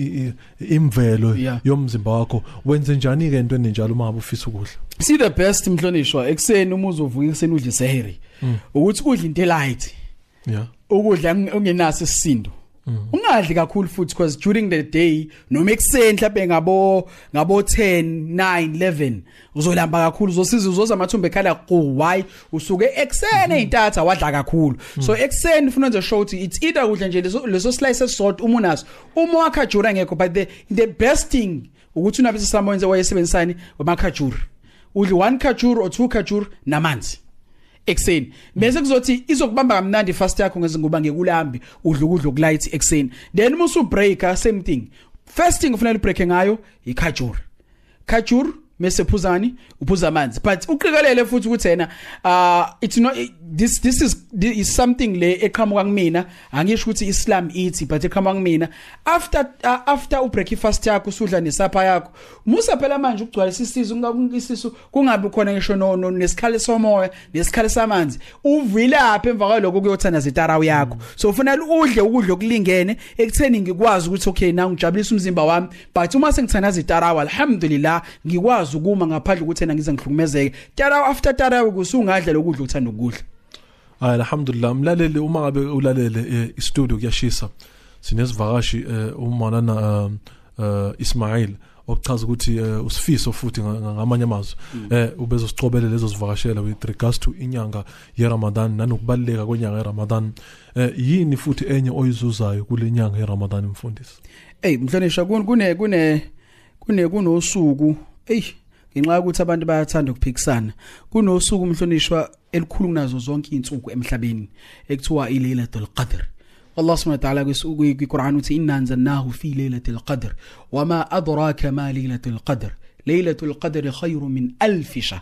Speaker 2: imvelo yomzimba wakho wenze njani ke into enenjalo uma ngabe ufisa ukudla
Speaker 3: see the best mhlonishwa ekseni uma uzovuka ekseni udle seheri ukuthi udle into light
Speaker 2: yeah
Speaker 3: ukudla ungenaso isisindo ungadli kakhulu futhi because during the day noma ekseni mhlawumbe ngabo ngabo ten nine eleven uzolamba kakhulu uzosiza uzoza amathumbe ekhala qhu why usuke ekseni eintatha wadla kakhulu so ekseni ufuna nje show ukuthi it's either udla nje leso leso slice esort uma unaso uma wakhajura ngekho but the the best thing ukuthi unabe sisamoyenze wayesebenzisani wamakajura udli one kajura or two kajura namanzi ekseni bese kuzothi izokubamba kamnandi fast yakho ngezingoba ngekulambi udla ukudla okulight ekseni then musu breaker same thing first thing ufanele break ngayo ikajur kajur mase phuzani uphuza amanzi but uqikelele futhi ukuthi yena uh it's not this this is this is something le eqhamuka kumina angisho ukuthi Islam ithi but eqhamuka kumina after uh, after u breakfast yakho usudla nesapha yakho musa phela manje ukugcwalisa isisu ngakungisisu kungabi khona ngisho no nesikhali somoya nesikhali samanzi uvilapha emva kwaloko kuyothanda zitarawu yakho so ufanele udle ukudla okulingene ekutheni ngikwazi ukuthi okay na ngijabulisa umzimba wami but uma sengithanda zitarawu alhamdulillah ngikwazi ukuma ngaphandle ukuthi ena ngize ngihlukumezeke tarawu after tarawu kusungadla lokudla uthanda ukudla
Speaker 2: alhamdulillah mlaleli uma ngabe ulalele istudio kuyashisa sinesivakashi umanana Ismail okuchaza ukuthi usifiso futhi ngamanye amazwi eh ubezosicobela lezo sivakashela with regards to inyanga ye Ramadan nanokubaleka kwenyanga ye Ramadan eh yini futhi enye oyizuzayo kule nyanga ye Ramadan mfundisi
Speaker 3: hey mhlonishwa kune kune kune kunosuku hey ngenxa ukuthi abantu bayathanda ukuphikisana kunosuku mhlonishwa elikhulu kunazo zonke izinsuku emhlabeni ekuthiwa iLailatul Qadr Allah subhanahu wa ta'ala kwi-Quran uthi inna anzalnahu fi lailatul qadr wama adraka ma lailatul qadr lailatul qadr khayrun min alf shahr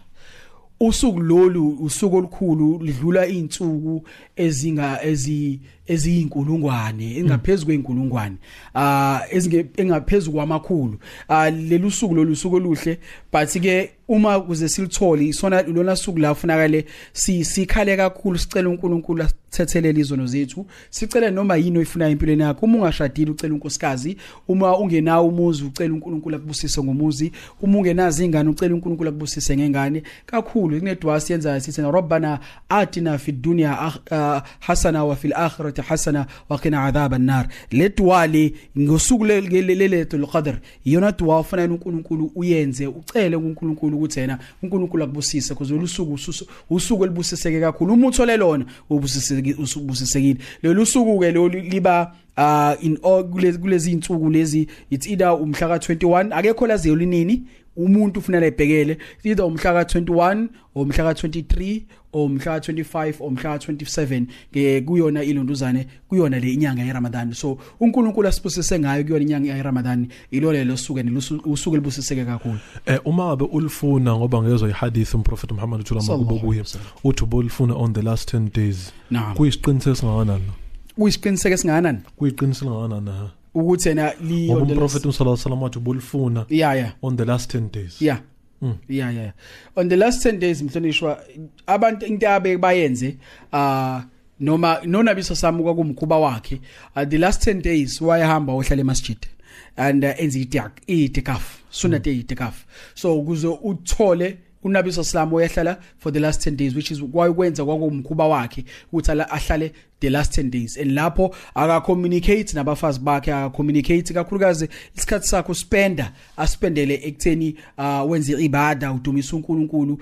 Speaker 3: usuku lolu usuku olukhulu lidlula izinsuku ezinga ezi eziyinkulungwane engaphezulu kwenkulungwane ah ezinge engaphezulu kwamakhulu ah lelu suku lolu suku oluhle but ke uma kuze silitholi isona lona suku la ufunakale si sikhale kakhulu sicela uNkulunkulu athethelele izono zethu sicela noma yini oyifuna empilweni yakho uma ungashadile ucela unkosikazi uma ungenawo umuzi ucela uNkulunkulu akubusise ngomuzi uma ungenazi ingane ucela uNkulunkulu akubusise ngengane kakhulu kunedua siyenza sithi Rabbana atina fid dunya hasana wa fil akhirati hasana wa qina adhaban nar ledwali ngosuku leletul qadr iyona dua ufuna uNkulunkulu uyenze ucele uNkulunkulu ukuthi yena uNkulunkulu akubusise kuzwe usuku usuku elibusiseke kakhulu uma uthole lona ubusiseke usubusisekile lelo suku ke lo liba uh in kulezi kulezi insuku lezi it's either umhla ka twenty-one akekho laziyo linini umuntu ufunela ebhekele either umhla ka twenty-one or umhla ka twenty-three or umhla ka twenty-five or umhla ka twenty-seven ke kuyona ilonduzane kuyona le inyanga ye Ramadan so uNkulunkulu asibusise ngayo kuyona inyanga ye Ramadan ilole lo suku usuku elibusiseke kakhulu
Speaker 2: eh uma ngabe ulifuna ngoba ngezwe ihadith umProfeti Muhammad uthula kuye uthi ubulifuna on the last ten days kuyisiqiniseko singakanani
Speaker 3: kuyisiqiniseko esingakanani
Speaker 2: kuyiqiniseko singakanani
Speaker 3: ukuthi yena li
Speaker 2: on the Prophet sallallahu alaihi wasallam wathi ubulifuna
Speaker 3: yeah yeah
Speaker 2: on the last ten days
Speaker 3: yeah mm. yeah yeah on the last ten days mhlonishwa abantu into abe bayenze ah uh, noma nonabiso sami kwakumkhuba wakhe uh, the last ten days wayehamba ohlala emasjid and uh, enzi itikaf itikaf sunnah itikaf so kuze uthole uNabi sallam uyahlala for the last ten days which is why kwenza kwakumkhuba wakhe ukuthi ahlale the last ten days and lapho aka communicate nabafazi bakhe aka communicate kakhulukazi isikhathi sakho spenda aspendele ekutheni uh, wenze ibada udumisa uNkulunkulu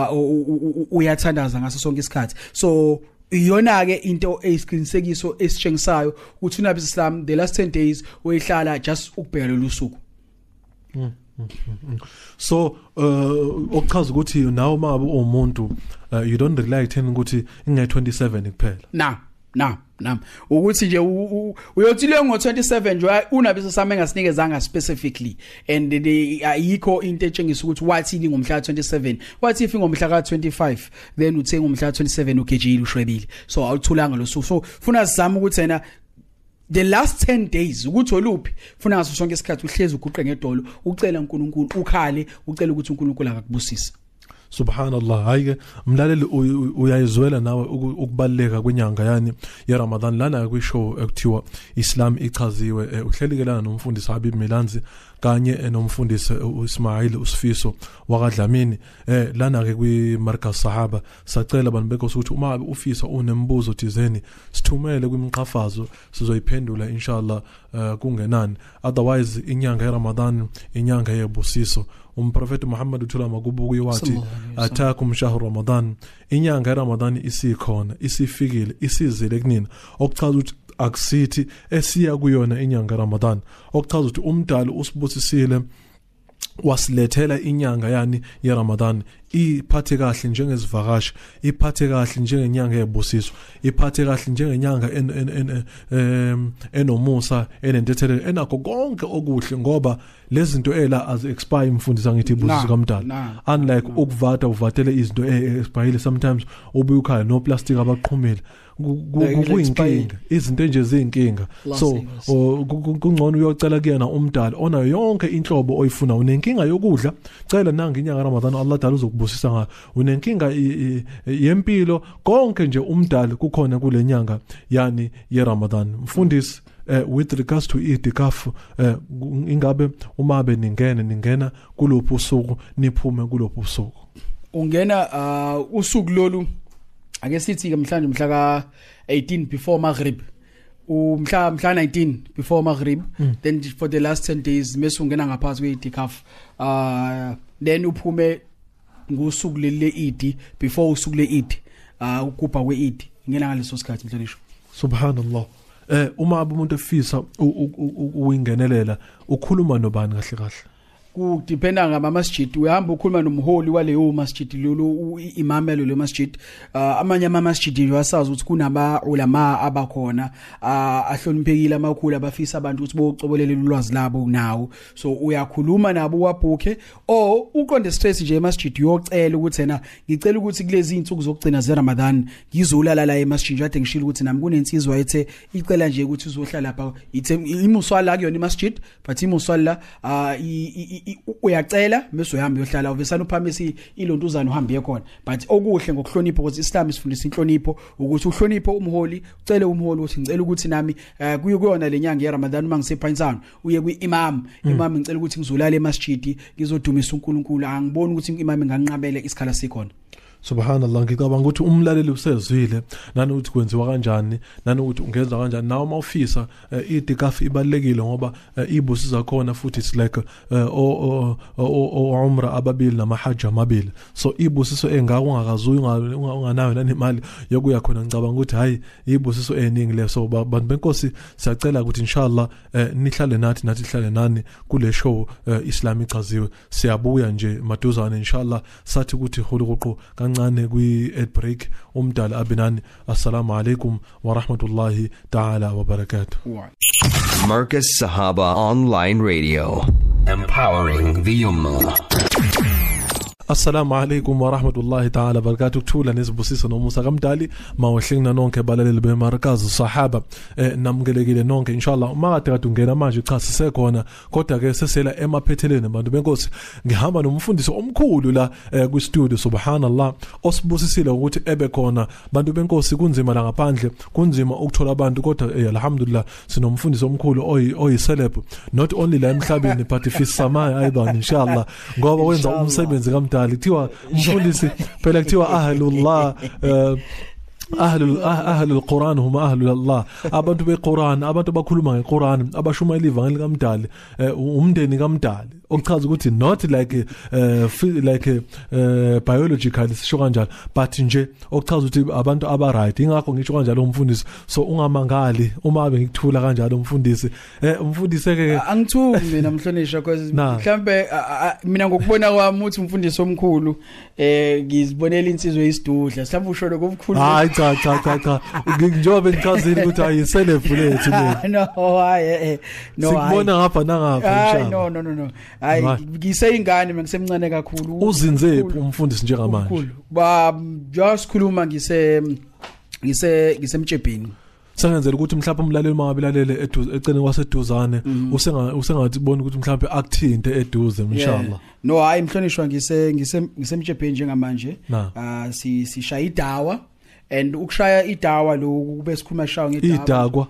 Speaker 3: uh, uyathandaza ngaso sonke isikhathi so iyona ke into esiqinisekiso esitshengisayo ukuthi uNabi sallam the last ten days uyihlala just ukubheka lo suku
Speaker 2: mm. So uh okuchaza ukuthi nawo mabe umuntu uh, you don't rely ten ukuthi inge twenty-seven kuphela
Speaker 3: na na na ukuthi nje uyothile ngo twenty-seven nje uNabi sami engasinikezanga specifically and ayikho into etshengisa ukuthi wathi ngomhla twenty-seven wathi if ngomhla ka twenty-five then uthe ngomhla twenty-seven ugejile ushwebile so awuthulanga lo suku so funa sizama ukuthi yena the last ten days ukuthi oluphi funa ngaso sonke isikhathi uhlezi uguqe ngedolo ucela uNkulunkulu ukhale ucela ukuthi uNkulunkulu akakubusise
Speaker 2: subhanallah hayi mlaleli uyayizwela nawe ukubaleka kwenyanga yani ye Ramadan lana kwishow ekuthiwa Islam ichaziwe uhlelikelana nomfundisi Habib Milanzi kanye nomfundisi uIsmail uSifiso wakadlamini eh lana ke kwimarka sahaba sacela abantu bekho ukuthi uma ufisa unembuzo thizeni sithumele kwimqhafazo sizoyiphendula inshallah uh, kungenani otherwise inyanga ye Ramadan inyanga yebusiso umProfeti Muhammad uthula makubuku wathi atakum shahru Ramadan inyanga ye Ramadan isikhona isifikile isizile kunina okuchaza ukuthi akusithi esiya kuyona inyanga Ramadan okuchaza ukuthi umdali usibusisile wasilethela inyanga yani ye Ramadan iphathe kahle njengezivakashi iphathe kahle njengenyanga yebusiso iphathe kahle njengenyanga en en en enomusa enentethelelo enakho konke okuhle ngoba lezi zinto ela az expire imfundisa ngithi ibusiso kaMdala unlike ukuvata uvatele izinto expire sometimes ubuye ukhaya no plastic abaqhumile kuyinkinga izinto nje ziyinkinga so kungcono uyocela kuyena umdala onayo yonke inhlobo oyifuna unenkinga yokudla cela nanga inyanga Ramadan Allah Taala uzokubusisa ngayo unenkinga yempilo konke nje umdala kukhona kule nyanga yani ye Ramadan mfundisi uh, with regards to itikaf uh, ingabe uma be ningene ningena kulopho usuku niphume kulopho usuku
Speaker 3: ungena uh, usuku lolu ake sithi ke mhlanje mhla ka eighteen before Maghrib umhla mhla nineteen before Maghrib mm. then for the last ten days mesungena ngaphansi kwe-itikaf uh then uphume ngosuku leli Eid before usuku le-Eid uh ukupha kwe-Eid ngena ngaleso sikhathi mhlonishwa.
Speaker 2: Subhanallah. Eh uma umuntu efisa uingenelela ukhuluma nobani kahle kahle?
Speaker 3: Ku dependa ngama masjid uyahamba ukhuluma nomholi waleyo masjid lo imam yalo masjid uh, amanye ama masjid wasazi ukuthi kunaba ulama abakhona uh, ahloniphekile amakhulu abafisa abantu ukuthi bocobolelela ulwazi labo nawo so uyakhuluma nabo wabhuke or uqonde stress nje emasjid uyocela ukuthi ena ngicela ukuthi kulezi insuku zokugcina ze Ramadan ngizolala la emasjid kade ngishilo ukuthi nami kunensizwa ethe icela nje ukuthi uzohlala lapha ithe imuswala kuyona emasjid but imuswala uh, uyacela bese uyahamba uyohlala uvesana uphamisa ilontuzana uhambe khona but okuhle ngokuhlonipha ukuthi Islam isifundisa inhlonipho ukuthi uhloniphe umholi ucele umholi ukuthi ngicela ukuthi nami kuye kuyona lenyanga yeRamadan uma ngisephansana uye kwi-imam imam ngicela ukuthi ngizolala emasjid ngizodumisa uNkulunkulu angiboni ukuthi imam enganqabele isikhala sikhona.
Speaker 2: Subhanallah ngicabanga ukuthi umlaleli usezwile nanokuthi kwenziwa kanjani nanokuthi ungenza kanjani nawe mawufisa itikaf ibalekile ngoba ibusi zakhona futhi it's like o o umra ababili namahaja amabili so ibusiso engaka ungakazuyi unganayo nanemali yokuya khona ngicabanga ukuthi hayi ibusiso eningi leso bantu benkosi siyacela ukuthi inshallah nihlale nathi nathi hlale nani kule show Islam ichaziwe siyabuya nje maduzane inshallah sathi ukuthi huluqo kancane kwi ad break umdala abenani assalamu alaikum wa rahmatullahi ta'ala wa barakatuh.
Speaker 1: Marcus Sahaba Online Radio, empowering the ummah.
Speaker 2: Assalamu alaikum wa rahmatullahi ta'ala barakatuh. Thula nesibusisa nomusa kamdali mawuhlengina nonke balaleli bemarkazi sahaba eh, namgelekile nonke inshallah uma kade kade ungena manje cha sisekhona kodwa ke sesela emaphetheleni abantu benkosi ngihamba nomfundisi omkhulu la eh, ku studio subhanallah osibusisile ukuthi ebe khona bantu benkosi kunzima la ngaphandle kunzima ukuthola abantu kodwa eh, alhamdulillah sinomfundisi omkhulu oyi oyi celeb not only la emhlabeni but fis samaya aidan inshallah ngoba wenza umsebenzi kamdali kuthiwa umfundisi phela kuthiwa ahlullah ahlul ahlul Quran huma ahlullah abantu beQuran abantu bakhuluma ngeQuran abashuma ilivangeli kamdali umndeni kamdali okuchaza ukuthi not like uh, like uh, biological sisho kanjalo but nje okuchaza ukuthi abantu aba right ingakho ngisho kanjalo umfundisi so ungamangali uma abe ngikuthula kanjalo umfundisi eh umfundisi ke
Speaker 3: angithuki mina mhlonishwa because mhlambe mina ngokubona kwami uthi umfundisi omkhulu eh ngizibonela insizwe isidudla mhlawumbe usho lokukhulu
Speaker 2: hayi cha cha cha cha ngijobe ngichazile ukuthi ayiselefu lethu
Speaker 3: no hayi no
Speaker 2: sikubona ngapha nangapha
Speaker 3: inshallah no no no no hayi ngiseyingane ngisemncane kakhulu
Speaker 2: uzinze umfundisi njengamanje
Speaker 3: ba just khuluma ngise ngise ngisemtshebhini
Speaker 2: sengenzela ukuthi mhlawumbe umlaleli mangabilalele ecene kwaseduzane usenga usengathi bona ukuthi mhlawumbe akuthinte eduze inshallah
Speaker 3: no hayi mhlonishwa ngise ngisemtshebhini njengamanje ah si sishaya idawa and ukushaya idawa lo kube sikhuluma shawo ngedawa
Speaker 2: idakwa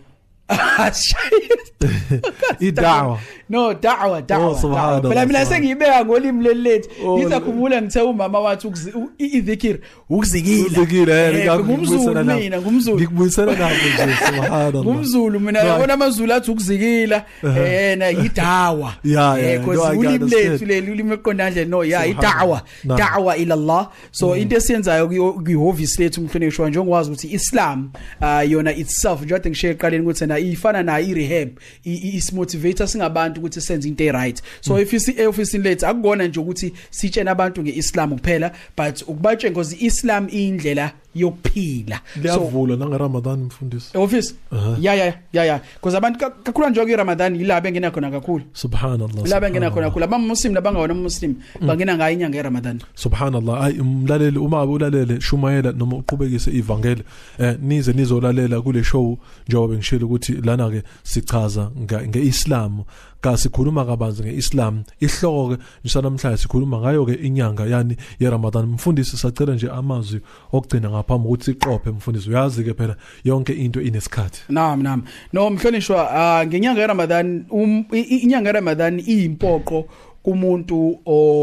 Speaker 2: idawa
Speaker 3: no da'wa da'wa phela mina sengiyibeka ngolimi lelithi ngizakhumbula ngithe umama wathi izikir ukuzikila
Speaker 2: ukuzikila
Speaker 3: ngumzulu mina ngumzulu
Speaker 2: ngikubuyisela nabo nje subhanallah
Speaker 3: ngumzulu mina yabona amazulu athi ukuzikila yena idawa because ulimi lethu leli ulimi eqondandle no ya idawa da'wa ila Allah so into esiyenzayo kuyihhovisi lethu mhlonishwa njengokwazi ukuthi Islam yona itself nje ngishiye eqaleni ukuthi na ifana na i-rehab is-motivator singabantu ukuthi senze into e-right so if isi e-office lethu akugona nje ukuthi sitshena abantu ngeIslam kuphela but ukubatshe ngozi iIslam indlela yokuphila
Speaker 2: liyavula na ngeRamadan mfundisi
Speaker 3: office ya ya ya ya because abantu kakhulu nje ngeRamadan yilabo engena khona kakhulu
Speaker 2: subhanallah
Speaker 3: labo engena khona kakhulu abamuslim nabangawona muslim bangena ngayo inyanga yeRamadan
Speaker 2: subhanallah ay umlaleli uma ulalele shumayela noma uqhubekise ivangeli eh nize nizolalela kule show njengoba ngishilo ukuthi lana ke sichaza ngeIslam ka sikhuluma kabanzi ngeIslam ihloko ke ngisanamhlanje sikhuluma ngayo ke inyanga yani yeRamadan mfundisi sacela nje amazwi okugcina ngaphambi ukuthi siqophe mfundisi uyazi ke phela yonke into inesikhathi
Speaker 3: nam nam no mhlonishwa ngenyanga yeRamadan inyanga yeRamadan iyimpoqo kumuntu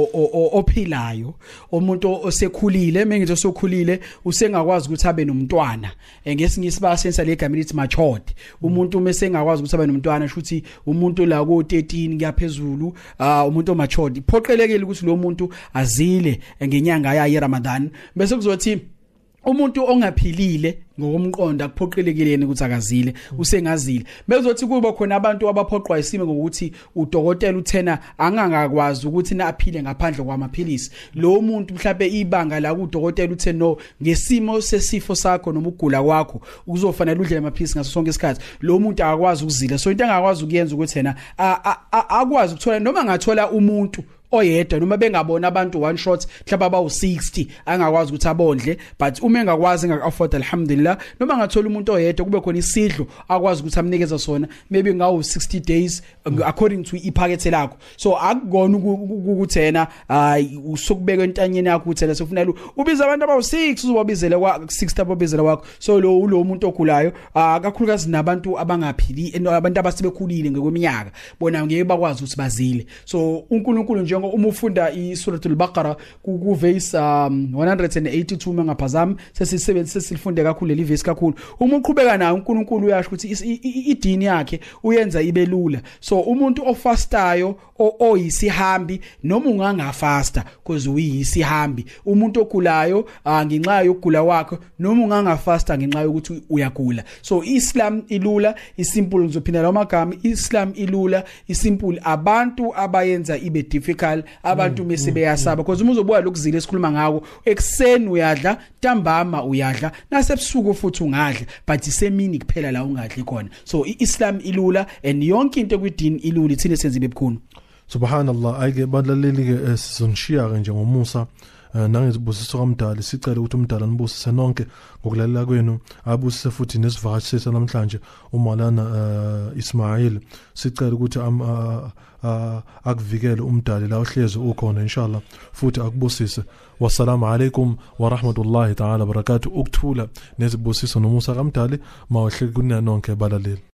Speaker 3: ophilayo, umuntu osekhulile. Mengithi osokhulile usengakwazi ukuthi abe nomntwana. Ngesingisi basensa legama lithi matured. Umuntu mase ngakwazi ukuthi abe nomntwana shuthi umuntu la ko thirteen kuyaphezulu, ah umuntu matured. Iphoqelekile ukuthi lo muntu azile ngenyanga ya Ramadan. Bese kuzothi umuntu ongaphilile ngokomqondo akuphoqelekileni ukuthi akazile, usengazile. Bezothi kuba khona abantu abaphoqwa isimo ngokuthi udokotela uthena angangakwazi ukuthi naphile ngaphandle kwamaphilisi. Lo muntu mhlawumbe ibanga la udokotela uthe no, ngesimo sesifo sakho noma ukugula kwakho uzofanele udle amaphilisi ngaso sonke isikhathi. Lo muntu akakwazi ukuzila. So into angakwazi ukuyenza ukuthi yena akwazi ukuthola noma ngathola umuntu oyedwa noma bengabona abantu one shot mhlawumbe abawu sixty angakwazi ukuthi abondle, but uma engakwazi ngaka-afford alhamdulillah, noma ngathola umuntu oyedwa kube khona isidlo akwazi ukuthi amnikeza sona maybe ngawu sixty days according to iphakethe lakho. So akukona ukuthi yena hayi usukubeka entanyeni yakho uthela sofunela ubiza abantu abawu six uzobabizela kwa sixty ababizela wakho. So lo lo muntu ogulayo akakhulukazi nabantu abangaphili, abantu abasebekhulile ngokweminyaka, bona ngeke bakwazi ukuthi bazile. So uNkulunkulu nje uma ufunda iSuratul Baqara ku verse um, one eighty-two mangaphazami sesisebenzise silifunde kakhulu leli verse kakhulu. Uma uqhubeka nayo uNkulunkulu uyasho ukuthi idini yakhe uyenza ibe lula. So umuntu ofastayo oyisihambi noma ungangafasta because uyisihambi, umuntu ogulayo ngenxa yokugula wakho noma ungangafasta ngenxa yokuthi uyagula. So Islam ilula, isimple. Ngizophinda lawo magama, Islam ilula, isimple. Abantu abayenza ibe difficult, abantu mase beyasaba because uma uzobuya lokuzila esikhuluma ngako, ekseni uyadla, ntambama uyadla, nasebusuku futhi ungadla, but isemini kuphela la ungadli khona. So iIslam ilula and yonke into kwidini ilula, ithine senze bebukhulu.
Speaker 2: Subhanallah. Ayike badlaleli ke sizonishiya ke njengomusa nangezibusiso kaMdali, sicela ukuthi uMdali anibusise nonke ngokulalela kwenu, abusise futhi nesivakashi sethu namhlanje uMalana Ismail. Sicela ukuthi akuvikele uMdali la ohlezi ukhona inshallah, futhi akubusise. Wassalamu alaikum wa rahmatullahi ta'ala barakatuh. Ukuthula nezibusiso nomusa kaMdali mawuhle kunina nonke balaleli.